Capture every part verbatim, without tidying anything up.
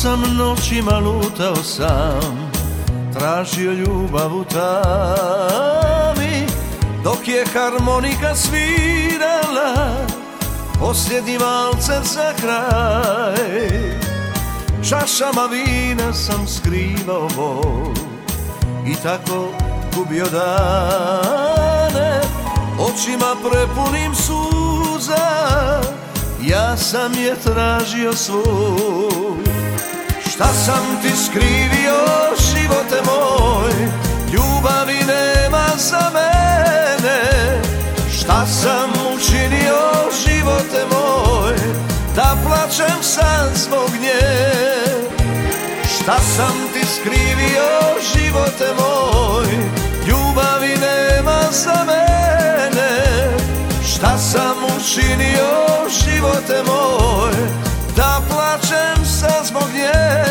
sam noćima, lutao sam, tražio ljubav u tami, dok je harmonika svirala posljednji valcer za kraj. Čašama vina sam skrivao bol i tako gubio dane, očima prepunim suza, ja sam je tražio svoj. Šta sam ti skrivio, živote moj, ljubavi nema za mene. Šta sam učinio, živote moj, da plačem sad zbog nje. Šta sam ti skrivio, živote moj, ljubavi nema za mene. Šta sam učinio, živote moj, da plačem sad zbog nje.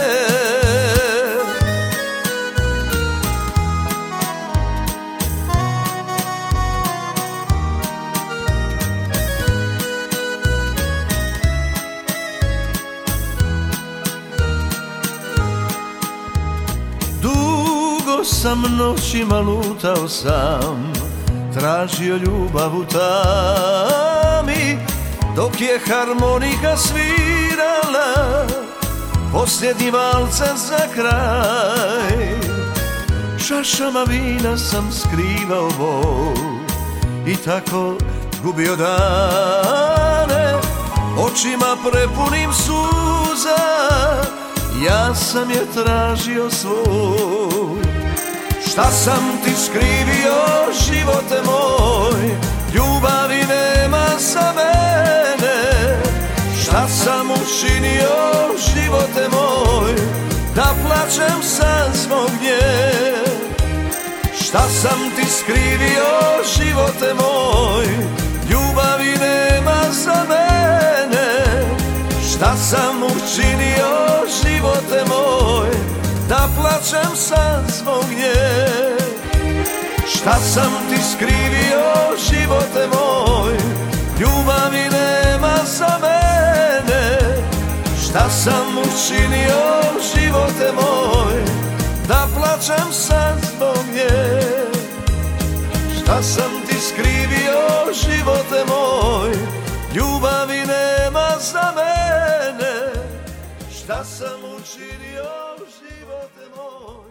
Dugo sam noćima, lutao sam, tražio ljubav u tami, dok je harmonika svirala posljednji valcer za kraj. Čašama vina sam skrivao bol i tako gubio dane, očima prepunim suza, ja sam je tražio svoj. Šta sam ti skrivio, živote moj, ljubavi nema za mene. Šta sam učinio, živote moj, da plačem sad zbog nje. Šta sam ti skrivio, živote moj, ljubavi nema za mene. Šta sam učinio, živote moj, da plačem sad zbog nje. Šta sam ti skrivio, živote moj, ljubavi nema za mene. Šta sam učinio, živote moj, da plačem sad zbog nje. Šta sam ti skrivio, živote moj, ljubavi nema za mene. Šta sam učinio, živote moj,